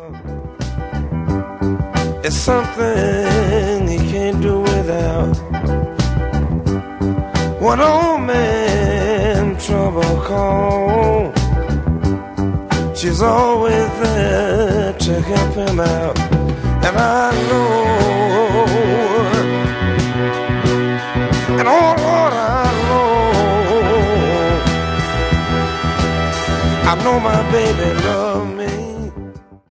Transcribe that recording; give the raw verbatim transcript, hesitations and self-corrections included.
It's something he can't do without. When old man trouble calls, she's always there to help him out. And I know, and oh Lord, I know, I know my baby loves me.